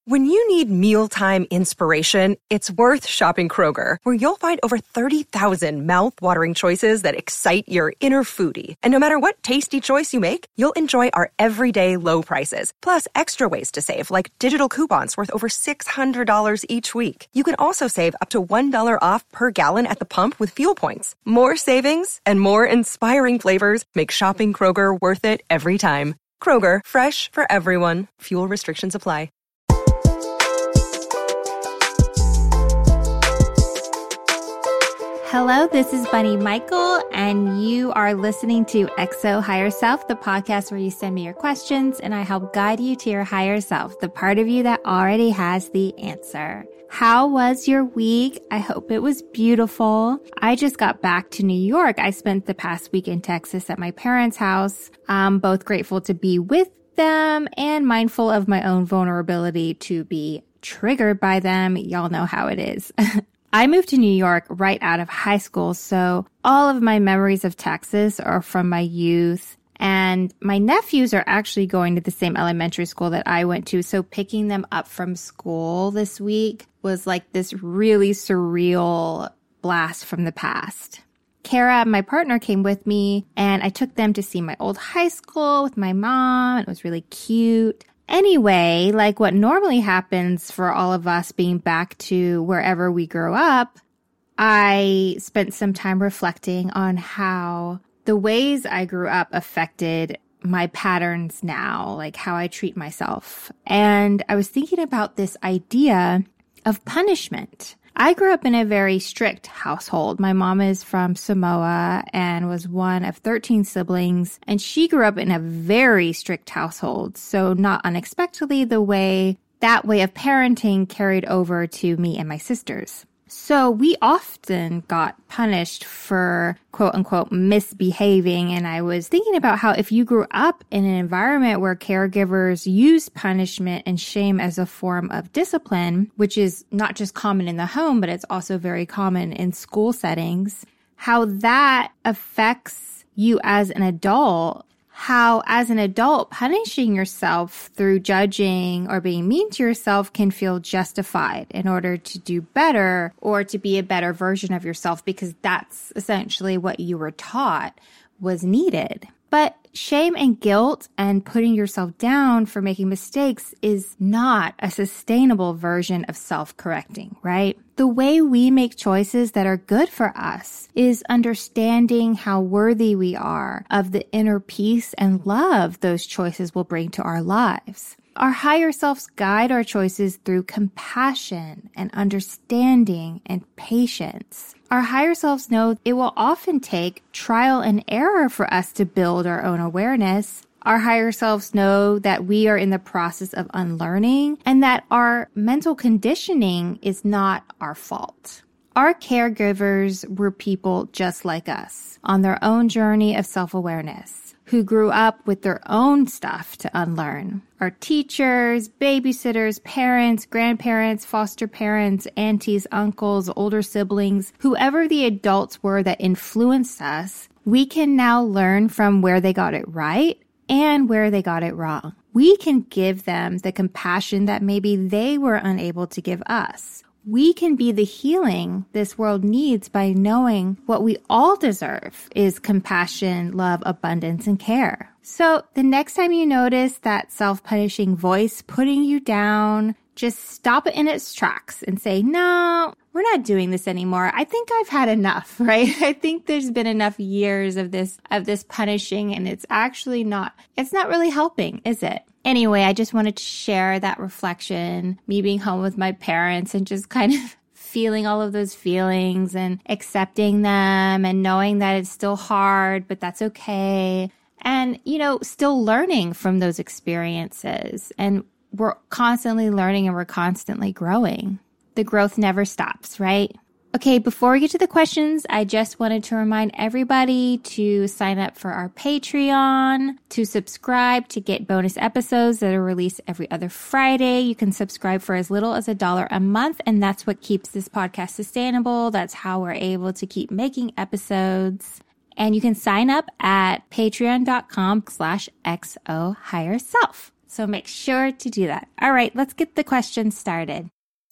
When you need mealtime inspiration, it's worth shopping Kroger, where you'll find over 30,000 mouth-watering choices that excite your inner foodie. And no matter what tasty choice you make, you'll enjoy our everyday low prices, plus extra ways to save, like digital coupons worth over $600 each week. You can also save up to $1 off per gallon at the pump with fuel points. More savings and more inspiring flavors make shopping Kroger worth it every time. Kroger, fresh for everyone. Fuel restrictions apply. Hello, this is Bunny Michael, and you are listening to XO Higher Self, the podcast where you send me your questions and I help guide you to your higher self, the part of you that already has the answer. How was your week? I hope it was beautiful. I just got back to New York. I spent the past week in Texas at my parents' house. I'm both grateful to be with them and mindful of my own vulnerability to be triggered by them. Y'all know how it is. I moved to New York right out of high school, so all of my memories of Texas are from my youth. And my nephews are actually going to the same elementary school that I went to, so picking them up from school this week was like this really surreal blast from the past. Kara, my partner, came with me, and I took them to see my old high school with my mom. It was really cute. Anyway, like what normally happens for all of us being back to wherever we grew up, I spent some time reflecting on how the ways I grew up affected my patterns now, like how I treat myself. And I was thinking about this idea of punishment. I grew up in a very strict household. My mom is from Samoa and was one of 13 siblings, and she grew up in a very strict household. So not unexpectedly, that way of parenting carried over to me and my sisters. So we often got punished for quote unquote misbehaving. And I was thinking about how if you grew up in an environment where caregivers use punishment and shame as a form of discipline, which is not just common in the home, but it's also very common in school settings, how that affects you as an adult. How, as an adult, punishing yourself through judging or being mean to yourself can feel justified in order to do better or to be a better version of yourself, because that's essentially what you were taught was needed. But shame and guilt and putting yourself down for making mistakes is not a sustainable version of self-correcting, right? The way we make choices that are good for us is understanding how worthy we are of the inner peace and love those choices will bring to our lives. Our higher selves guide our choices through compassion and understanding and patience. Our higher selves know it will often take trial and error for us to build our own awareness. Our higher selves know that we are in the process of unlearning and that our mental conditioning is not our fault. Our caregivers were people just like us on their own journey of self-awareness, who grew up with their own stuff to unlearn. Our teachers, babysitters, parents, grandparents, foster parents, aunties, uncles, older siblings, whoever the adults were that influenced us, we can now learn from where they got it right and where they got it wrong. We can give them the compassion that maybe they were unable to give us. We can be the healing this world needs by knowing what we all deserve is compassion, love, abundance, and care. So the next time you notice that self-punishing voice putting you down, just stop it in its tracks and say, no, we're not doing this anymore. I think I've had enough, right? I think there's been enough years of this punishing, and it's not really helping, is it? Anyway, I just wanted to share that reflection, me being home with my parents and just kind of feeling all of those feelings and accepting them and knowing that it's still hard, but that's okay. And, still learning from those experiences. And we're constantly learning and we're constantly growing. The growth never stops, right? Okay, before we get to the questions, I just wanted to remind everybody to sign up for our Patreon, to subscribe to get bonus episodes that are released every other Friday. You can subscribe for as little as $1 a month, and that's what keeps this podcast sustainable. That's how we're able to keep making episodes. And you can sign up at patreon.com/XO Higher Self. So make sure to do that. All right, let's get the questions started.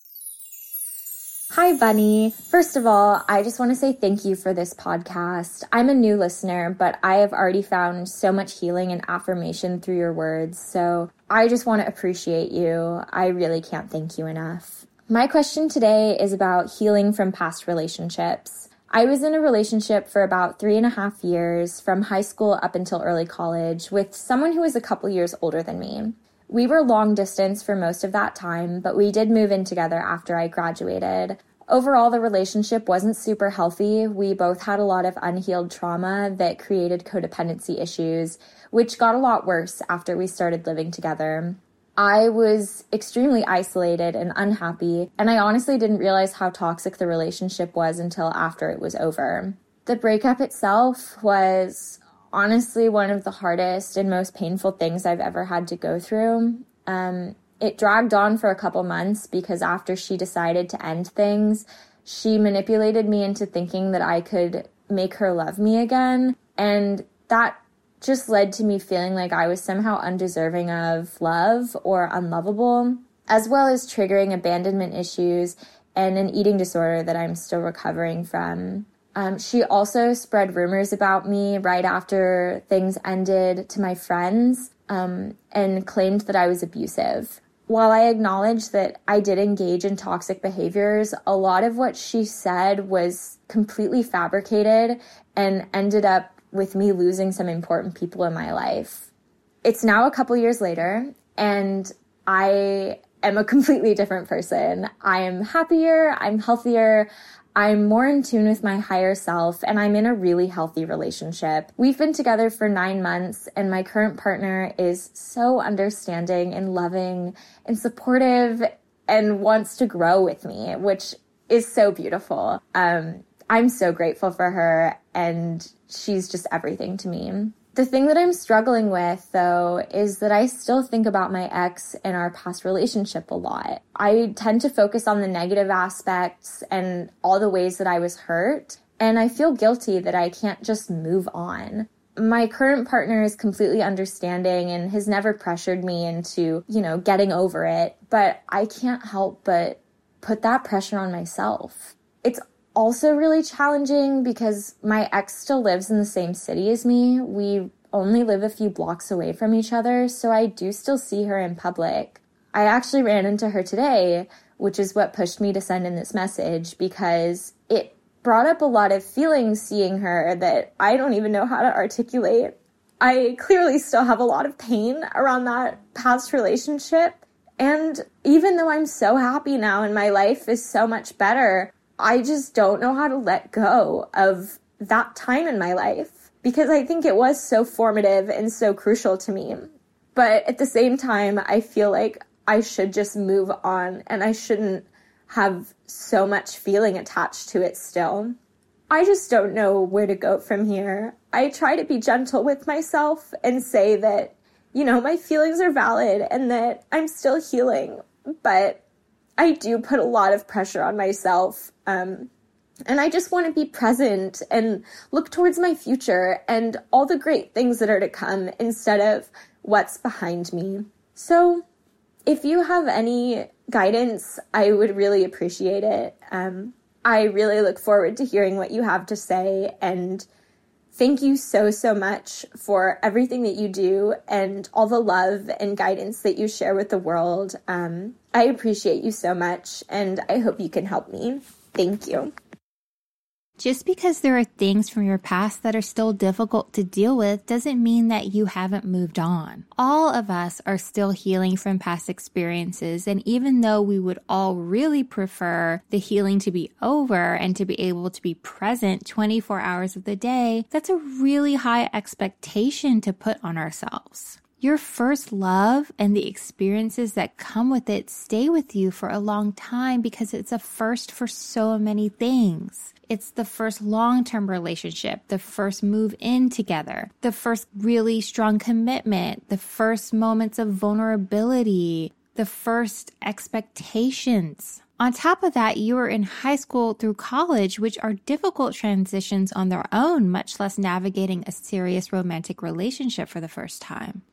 Hi, Bunny. First of all, I just want to say thank you for this podcast. I'm a new listener, but I have already found so much healing and affirmation through your words. So I just want to appreciate you. I really can't thank you enough. My question today is about healing from past relationships. I was in a relationship for about 3.5 years, from high school up until early college, with someone who was a couple years older than me. We were long distance for most of that time, but we did move in together after I graduated. Overall, the relationship wasn't super healthy. We both had a lot of unhealed trauma that created codependency issues, which got a lot worse after we started living together. I was extremely isolated and unhappy, and I honestly didn't realize how toxic the relationship was until after it was over. The breakup itself was honestly one of the hardest and most painful things I've ever had to go through. It dragged on for a couple months because after she decided to end things, she manipulated me into thinking that I could make her love me again. And that just led to me feeling like I was somehow undeserving of love or unlovable, as well as triggering abandonment issues and an eating disorder that I'm still recovering from. She also spread rumors about me right after things ended to my friends, and claimed that I was abusive. While I acknowledge that I did engage in toxic behaviors, a lot of what she said was completely fabricated and ended up with me losing some important people in my life. It's now a couple years later, and I am a completely different person. I am happier, I'm healthier, I'm more in tune with my higher self, and I'm in a really healthy relationship. We've been together for 9 months, and my current partner is so understanding and loving and supportive and wants to grow with me, which is so beautiful. I'm so grateful for her, and she's just everything to me. The thing that I'm struggling with, though, is that I still think about my ex and our past relationship a lot. I tend to focus on the negative aspects and all the ways that I was hurt, and I feel guilty that I can't just move on. My current partner is completely understanding and has never pressured me into, getting over it, but I can't help but put that pressure on myself. It's also really challenging because my ex still lives in the same city as me. We only live a few blocks away from each other, so I do still see her in public. I actually ran into her today, which is what pushed me to send in this message, because it brought up a lot of feelings seeing her that I don't even know how to articulate. I clearly still have a lot of pain around that past relationship, and even though I'm so happy now and my life is so much better, I just don't know how to let go of that time in my life, because I think it was so formative and so crucial to me. But at the same time, I feel like I should just move on and I shouldn't have so much feeling attached to it still. I just don't know where to go from here. I try to be gentle with myself and say that, my feelings are valid and that I'm still healing, but I do put a lot of pressure on myself, and I just want to be present and look towards my future and all the great things that are to come instead of what's behind me. So if you have any guidance, I would really appreciate it. I really look forward to hearing what you have to say, and thank you so, so much for everything that you do and all the love and guidance that you share with the world. I appreciate you so much, and I hope you can help me. Thank you. Just because there are things from your past that are still difficult to deal with doesn't mean that you haven't moved on. All of us are still healing from past experiences, and even though we would all really prefer the healing to be over and to be able to be present 24 hours of the day, that's a really high expectation to put on ourselves. Your first love and the experiences that come with it stay with you for a long time because it's a first for so many things. It's the first long-term relationship, the first move in together, the first really strong commitment, the first moments of vulnerability, the first expectations. On top of that, you are in high school through college, which are difficult transitions on their own, much less navigating a serious romantic relationship for the first time.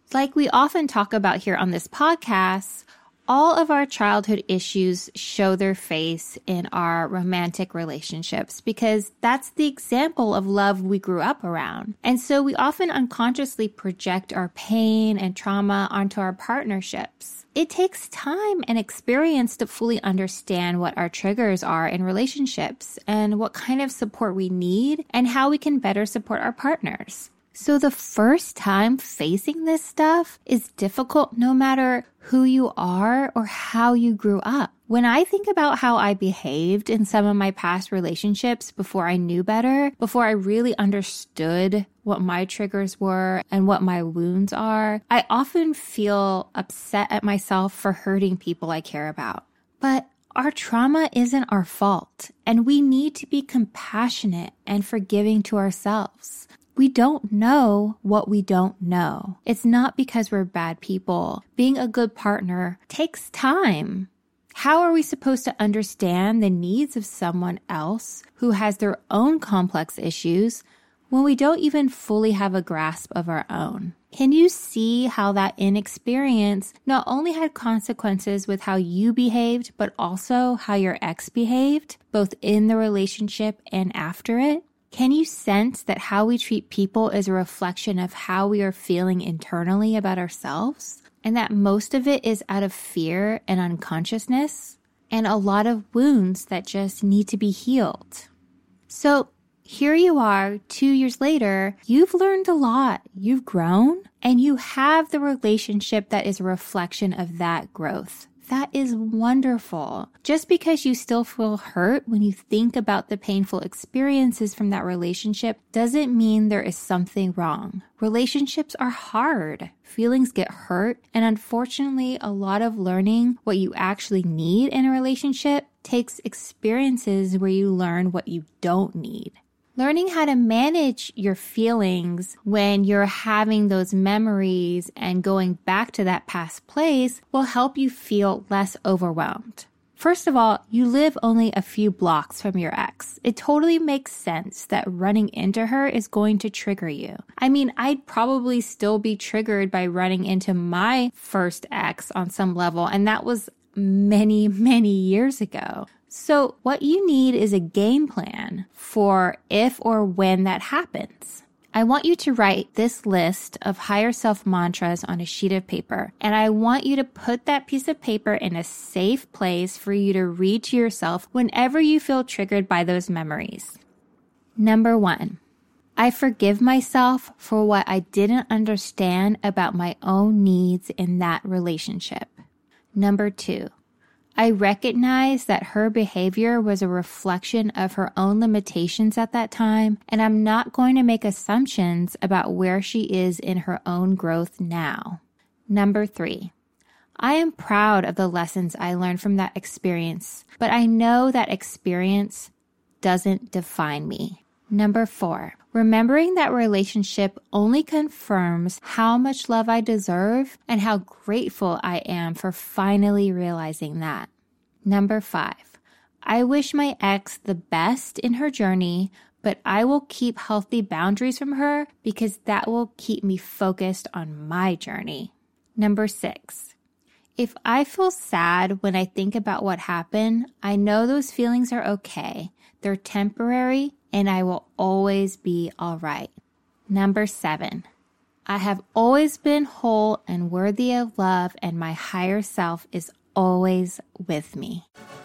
Like we often talk about here on this podcast, all of our childhood issues show their face in our romantic relationships because that's the example of love we grew up around. And so we often unconsciously project our pain and trauma onto our partnerships. It takes time and experience to fully understand what our triggers are in relationships and what kind of support we need and how we can better support our partners. So the first time facing this stuff is difficult no matter who you are or how you grew up. When I think about how I behaved in some of my past relationships before I knew better, before I really understood what my triggers were and what my wounds are, I often feel upset at myself for hurting people I care about. But our trauma isn't our fault, and we need to be compassionate and forgiving to ourselves. We don't know what we don't know. It's not because we're bad people. Being a good partner takes time. How are we supposed to understand the needs of someone else who has their own complex issues when we don't even fully have a grasp of our own? Can you see how that inexperience not only had consequences with how you behaved, but also how your ex behaved, both in the relationship and after it? Can you sense that how we treat people is a reflection of how we are feeling internally about ourselves? And that most of it is out of fear and unconsciousness, and a lot of wounds that just need to be healed. So here you are, 2 years later, you've learned a lot, you've grown, and you have the relationship that is a reflection of that growth. That is wonderful. Just because you still feel hurt when you think about the painful experiences from that relationship doesn't mean there is something wrong. Relationships are hard. Feelings get hurt. And unfortunately, a lot of learning what you actually need in a relationship takes experiences where you learn what you don't need. Learning how to manage your feelings when you're having those memories and going back to that past place will help you feel less overwhelmed. First of all, you live only a few blocks from your ex. It totally makes sense that running into her is going to trigger you. I mean, I'd probably still be triggered by running into my first ex on some level, and that was many, many years ago. So what you need is a game plan for if or when that happens. I want you to write this list of higher self mantras on a sheet of paper, and I want you to put that piece of paper in a safe place for you to read to yourself whenever you feel triggered by those memories. Number 1, I forgive myself for what I didn't understand about my own needs in that relationship. Number 2, I recognize that her behavior was a reflection of her own limitations at that time, and I'm not going to make assumptions about where she is in her own growth now. Number 3, I am proud of the lessons I learned from that experience, but I know that experience doesn't define me. Number 4, remembering that relationship only confirms how much love I deserve and how grateful I am for finally realizing that. Number 5, I wish my ex the best in her journey, but I will keep healthy boundaries from her because that will keep me focused on my journey. Number 6, if I feel sad when I think about what happened, I know those feelings are okay. They're temporary, and I will always be all right. Number 7, I have always been whole and worthy of love, and my higher self is always with me.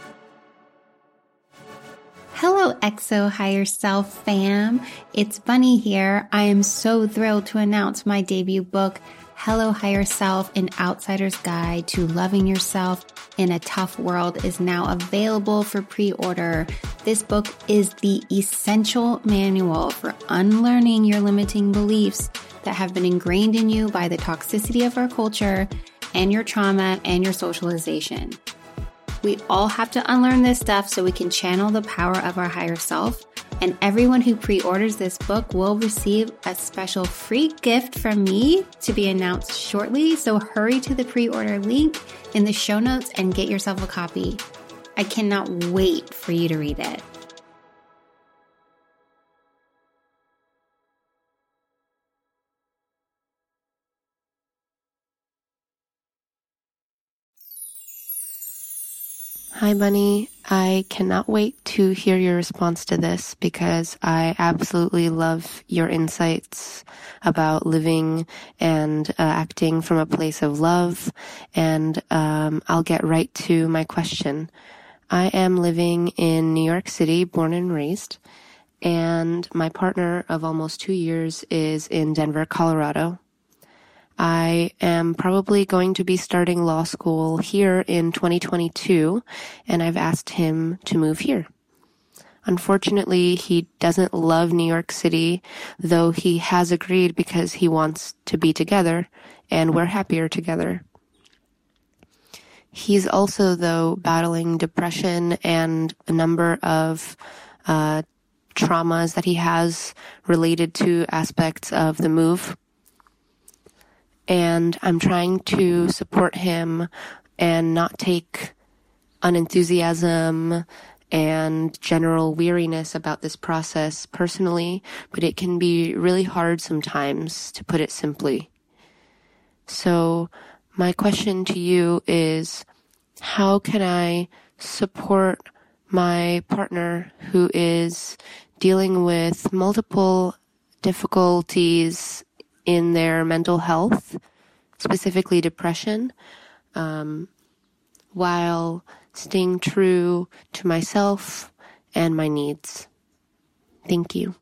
Hello, XO Higher Self fam. It's Bunny here. I am so thrilled to announce my debut book, Hello Higher Self, An Outsider's Guide to Loving Yourself in a Tough World, is now available for pre-order. This book is the essential manual for unlearning your limiting beliefs that have been ingrained in you by the toxicity of our culture and your trauma and your socialization. We all have to unlearn this stuff so we can channel the power of our higher self. And everyone who pre-orders this book will receive a special free gift from me to be announced shortly. So hurry to the pre-order link in the show notes and get yourself a copy. I cannot wait for you to read it. Hi, Bunny. I cannot wait to hear your response to this because I absolutely love your insights about living and acting from a place of love. And I'll get right to my question. I am living in New York City, born and raised, and my partner of almost 2 years is in Denver, Colorado. I am probably going to be starting law school here in 2022, and I've asked him to move here. Unfortunately, he doesn't love New York City, though he has agreed because he wants to be together, and we're happier together. He's also, though, battling depression and a number of traumas that he has related to aspects of the move. And I'm trying to support him and not take unenthusiasm and general weariness about this process personally, but it can be really hard sometimes, to put it simply. So my question to you is, how can I support my partner who is dealing with multiple difficulties in their mental health, specifically depression, while staying true to myself and my needs? Thank you.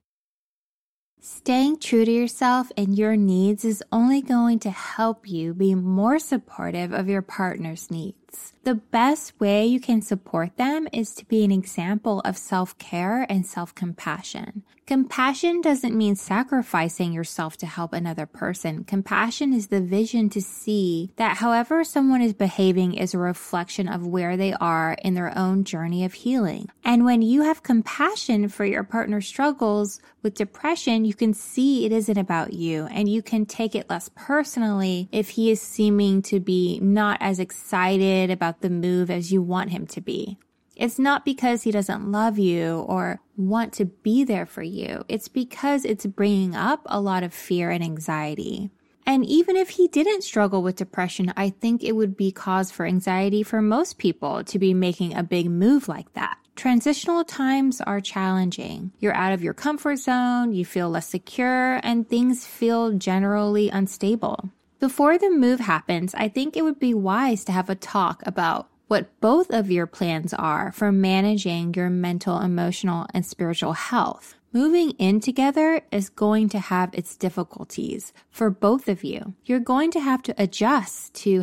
Staying true to yourself and your needs is only going to help you be more supportive of your partner's needs. The best way you can support them is to be an example of self-care and self-compassion. Compassion doesn't mean sacrificing yourself to help another person. Compassion is the vision to see that however someone is behaving is a reflection of where they are in their own journey of healing. And when you have compassion for your partner's struggles with depression, you can see it isn't about you, and you can take it less personally if he is seeming to be not as excited about the move as you want him to be. It's not because he doesn't love you or want to be there for you. It's because it's bringing up a lot of fear and anxiety. And even if he didn't struggle with depression, I think it would be cause for anxiety for most people to be making a big move like that. Transitional times are challenging. You're out of your comfort zone, you feel less secure, and things feel generally unstable. Before the move happens, I think it would be wise to have a talk about what both of your plans are for managing your mental, emotional, and spiritual health. Moving in together is going to have its difficulties for both of you. You're going to have to adjust to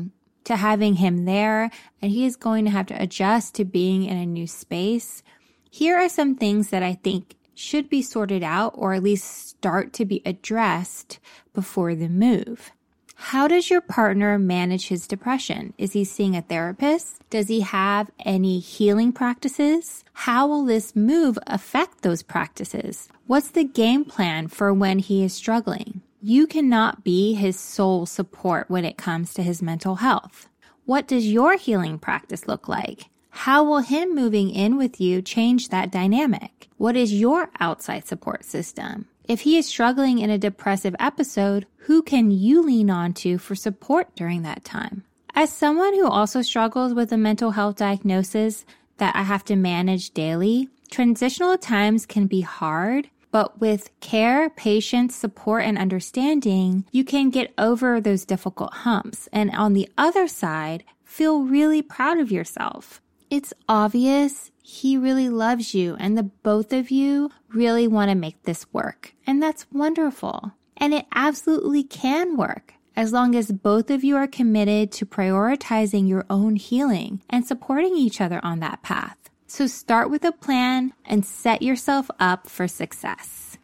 having him there, and he is going to have to adjust to being in a new space. Here are some things that I think should be sorted out, or at least start to be addressed before the move. How does your partner manage his depression? Is he seeing a therapist? Does he have any healing practices? How will this move affect those practices? What's the game plan for when he is struggling? You cannot be his sole support when it comes to his mental health. What does your healing practice look like? How will him moving in with you change that dynamic? What is your outside support system? If he is struggling in a depressive episode, who can you lean on to for support during that time? As someone who also struggles with a mental health diagnosis that I have to manage daily, transitional times can be hard, but with care, patience, support, and understanding, you can get over those difficult humps. And on the other side, feel really proud of yourself. It's obvious he really loves you, and the both of you really want to make this work. And that's wonderful. And it absolutely can work as long as both of you are committed to prioritizing your own healing and supporting each other on that path. So start with a plan and set yourself up for success.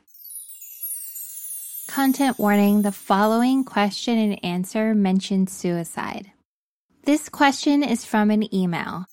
Content warning: the following question and answer mentions suicide. This question is from an email.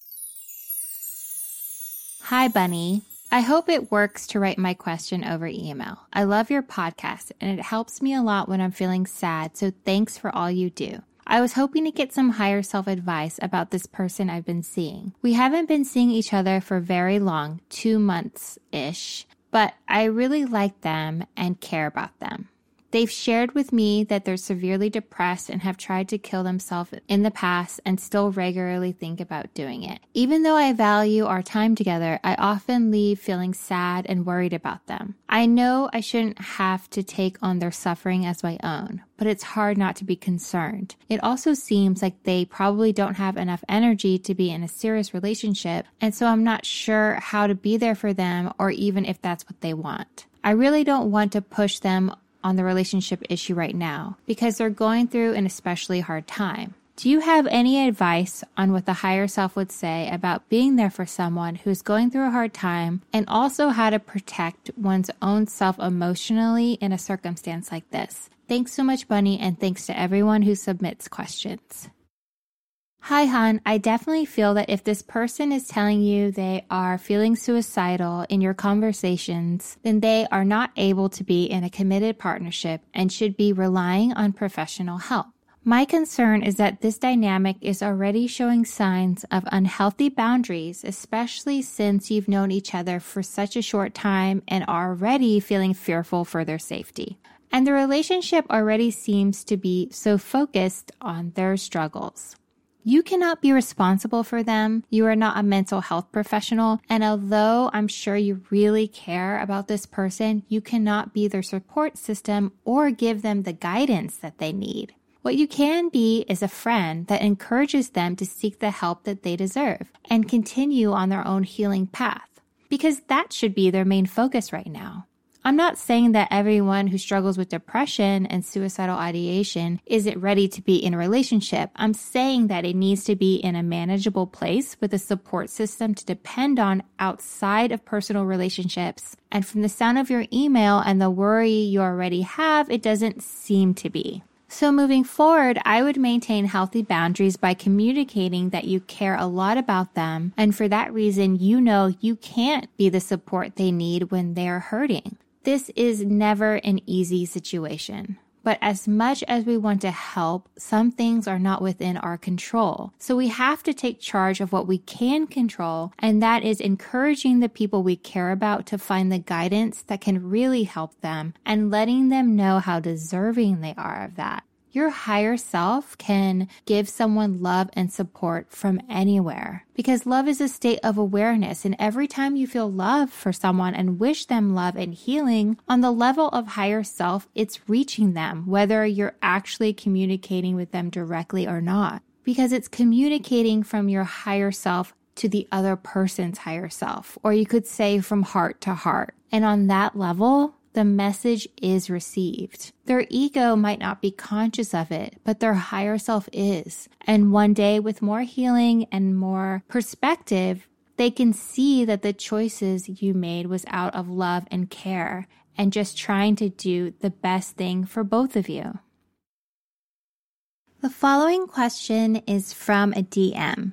Hi, Bunny. I hope it works to write my question over email. I love your podcast, and it helps me a lot when I'm feeling sad, so thanks for all you do. I was hoping to get some higher self advice about this person I've been seeing. We haven't been seeing each other for very long, 2 months-ish, but I really like them and care about them. They've shared with me that they're severely depressed and have tried to kill themselves in the past and still regularly think about doing it. Even though I value our time together, I often leave feeling sad and worried about them. I know I shouldn't have to take on their suffering as my own, but it's hard not to be concerned. It also seems like they probably don't have enough energy to be in a serious relationship, and so I'm not sure how to be there for them or even if that's what they want. I really don't want to push them on the relationship issue right now because they're going through an especially hard time. Do you have any advice on what the higher self would say about being there for someone who's going through a hard time and also how to protect one's own self emotionally in a circumstance like this? Thanks so much, Bunny, and thanks to everyone who submits questions. Hi, hon. I definitely feel that if this person is telling you they are feeling suicidal in your conversations, then they are not able to be in a committed partnership and should be relying on professional help. My concern is that this dynamic is already showing signs of unhealthy boundaries, especially since you've known each other for such a short time and are already feeling fearful for their safety. And the relationship already seems to be so focused on their struggles. You cannot be responsible for them. You are not a mental health professional. And although I'm sure you really care about this person, you cannot be their support system or give them the guidance that they need. What you can be is a friend that encourages them to seek the help that they deserve and continue on their own healing path, because that should be their main focus right now. I'm not saying that everyone who struggles with depression and suicidal ideation isn't ready to be in a relationship. I'm saying that it needs to be in a manageable place with a support system to depend on outside of personal relationships. And from the sound of your email and the worry you already have, it doesn't seem to be. So moving forward, I would maintain healthy boundaries by communicating that you care a lot about them. And for that reason, you know you can't be the support they need when they're hurting. This is never an easy situation, but as much as we want to help, some things are not within our control. So we have to take charge of what we can control, and that is encouraging the people we care about to find the guidance that can really help them and letting them know how deserving they are of that. Your higher self can give someone love and support from anywhere because love is a state of awareness. And every time you feel love for someone and wish them love and healing on the level of higher self, it's reaching them, whether you're actually communicating with them directly or not, because it's communicating from your higher self to the other person's higher self, or you could say from heart to heart. And on that level, the message is received. Their ego might not be conscious of it, but their higher self is. And one day, with more healing and more perspective, they can see that the choices you made was out of love and care and just trying to do the best thing for both of you. The following question is from a DM.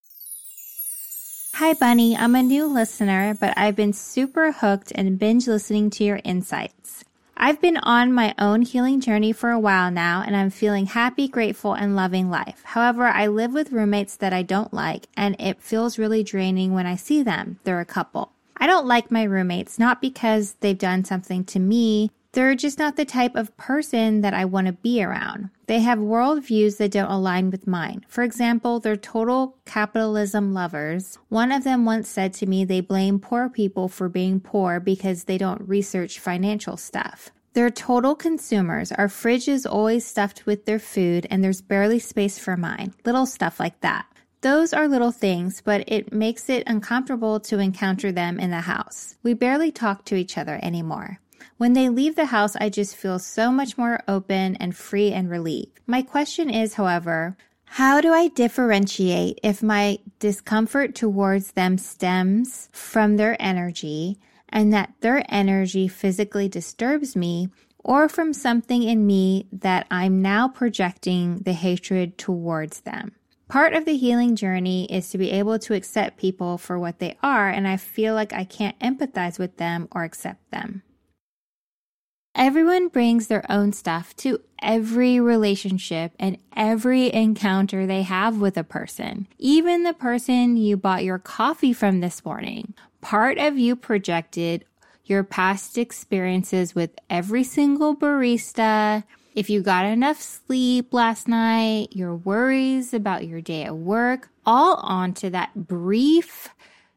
Hi, Bunny. I'm a new listener, but I've been super hooked and binge listening to your insights. I've been on my own healing journey for a while now, and I'm feeling happy, grateful, and loving life. However, I live with roommates that I don't like, and it feels really draining when I see them. They're a couple. I don't like my roommates, not because they've done something to me. They're just not the type of person that I want to be around. They have worldviews that don't align with mine. For example, they're total capitalism lovers. One of them once said to me they blame poor people for being poor because they don't research financial stuff. They're total consumers. Our fridge is always stuffed with their food and there's barely space for mine. Little stuff like that. Those are little things, but it makes it uncomfortable to encounter them in the house. We barely talk to each other anymore. When they leave the house, I just feel so much more open and free and relieved. My question is, however, how do I differentiate if my discomfort towards them stems from their energy and that their energy physically disturbs me, or from something in me that I'm now projecting the hatred towards them? Part of the healing journey is to be able to accept people for what they are, and I feel like I can't empathize with them or accept them. Everyone brings their own stuff to every relationship and every encounter they have with a person. Even the person you bought your coffee from this morning. Part of you projected your past experiences with every single barista, if you got enough sleep last night, your worries about your day at work, all onto that brief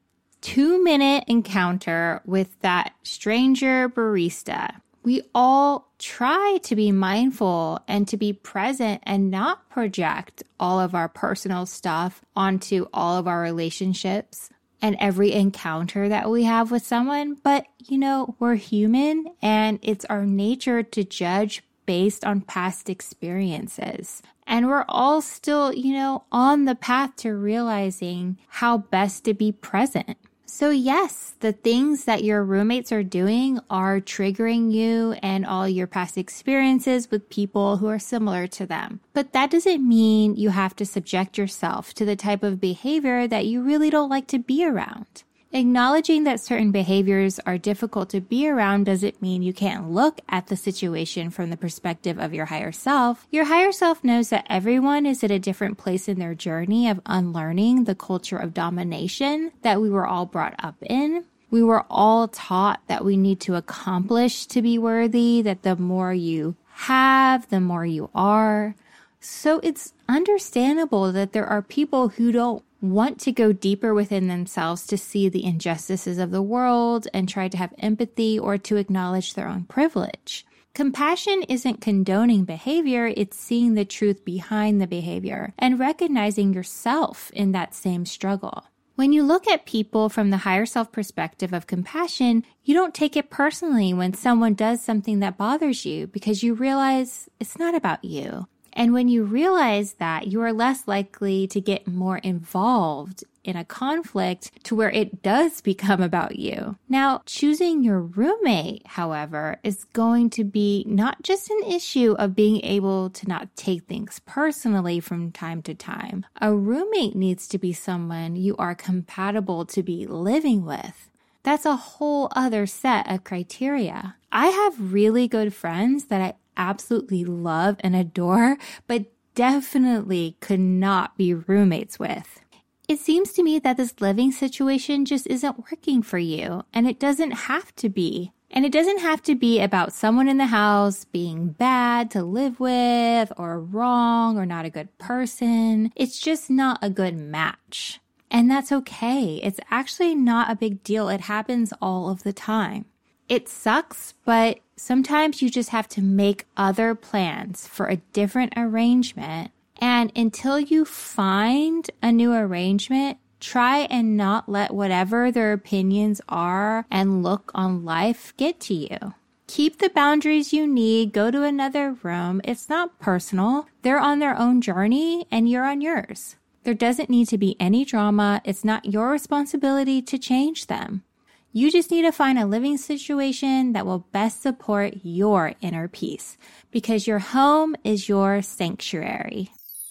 2-minute encounter with that stranger barista. We all try to be mindful and to be present and not project all of our personal stuff onto all of our relationships and every encounter that we have with someone. But, we're human and it's our nature to judge based on past experiences. And we're all still, on the path to realizing how best to be present. So yes, the things that your roommates are doing are triggering you and all your past experiences with people who are similar to them. But that doesn't mean you have to subject yourself to the type of behavior that you really don't like to be around. Acknowledging that certain behaviors are difficult to be around doesn't mean you can't look at the situation from the perspective of your higher self. Your higher self knows that everyone is at a different place in their journey of unlearning the culture of domination that we were all brought up in. We were all taught that we need to accomplish to be worthy, that the more you have, the more you are. So it's understandable that there are people who don't want to go deeper within themselves to see the injustices of the world and try to have empathy or to acknowledge their own privilege. Compassion isn't condoning behavior, it's seeing the truth behind the behavior and recognizing yourself in that same struggle. When you look at people from the higher self perspective of compassion, you don't take it personally when someone does something that bothers you because you realize it's not about you. And when you realize that, you are less likely to get more involved in a conflict to where it does become about you. Now, choosing your roommate, however, is going to be not just an issue of being able to not take things personally from time to time. A roommate needs to be someone you are compatible to be living with. That's a whole other set of criteria. I have really good friends that I absolutely love and adore, but definitely could not be roommates with. It seems to me that this living situation just isn't working for you, and it doesn't have to be. And it doesn't have to be about someone in the house being bad to live with or wrong or not a good person. It's just not a good match. And that's okay. It's actually not a big deal. It happens all of the time. It sucks, but sometimes you just have to make other plans for a different arrangement. And until you find a new arrangement, try and not let whatever their opinions are and look on life get to you. Keep the boundaries you need. Go to another room. It's not personal. They're on their own journey and you're on yours. There doesn't need to be any drama. It's not your responsibility to change them. You just need to find a living situation that will best support your inner peace because your home is your sanctuary.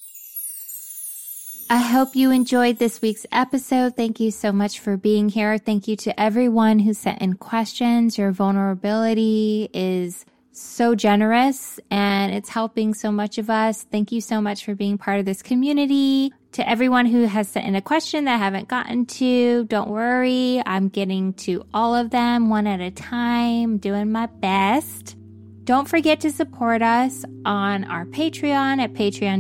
I hope you enjoyed this week's episode. Thank you so much for being here. Thank you to everyone who sent in questions. Your vulnerability is so generous and it's helping so much of us. Thank you so much for being part of this community. To everyone who has sent in a question that I haven't gotten to, don't worry. I'm getting to all of them one at a time, doing my best. Don't forget to support us on our Patreon at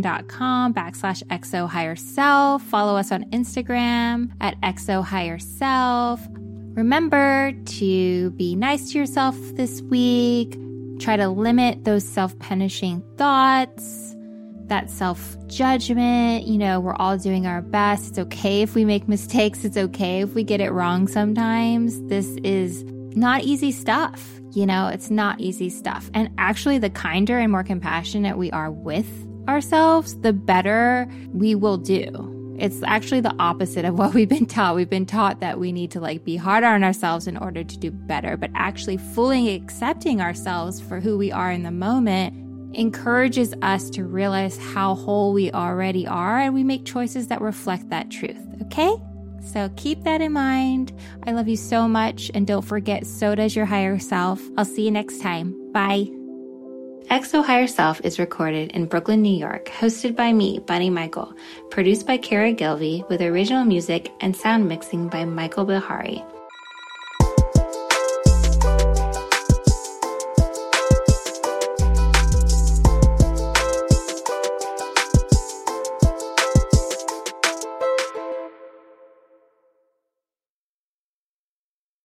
patreon.com/XOHigherSelf. Follow us on Instagram at XOHigherSelf. Remember to be nice to yourself this week. Try to limit those self-punishing thoughts. That self-judgment, we're all doing our best. It's okay if we make mistakes. It's okay if we get it wrong sometimes. This is not easy stuff. It's not easy stuff. And actually, the kinder and more compassionate we are with ourselves, the better we will do. It's actually the opposite of what we've been taught. We've been taught that we need to be harder on ourselves in order to do better. But actually fully accepting ourselves for who we are in the moment encourages us to realize how whole we already are, and we make choices that reflect that truth, okay? So keep that in mind. I love you so much, and don't forget, so does your higher self. I'll see you next time. Bye. XO Higher Self is recorded in Brooklyn, New York, hosted by me, Bunny Michael, produced by Kara Gilvey, with original music and sound mixing by Michael Bihari.